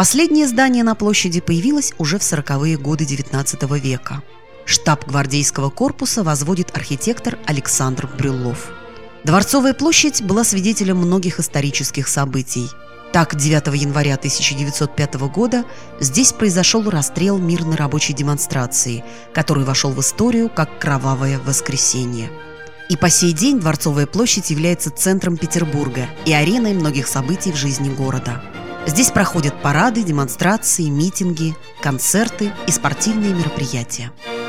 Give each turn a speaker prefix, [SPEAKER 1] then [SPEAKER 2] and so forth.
[SPEAKER 1] Последнее здание на площади появилось уже в 40-е годы XIX века. Штаб гвардейского корпуса возводит архитектор Александр Брюллов. Дворцовая площадь была свидетелем многих исторических событий. Так, 9 января 1905 года здесь произошел расстрел мирной рабочей демонстрации, который вошел в историю как «Кровавое воскресенье». И по сей день Дворцовая площадь является центром Петербурга и ареной многих событий в жизни города. Здесь проходят парады, демонстрации, митинги, концерты и спортивные мероприятия.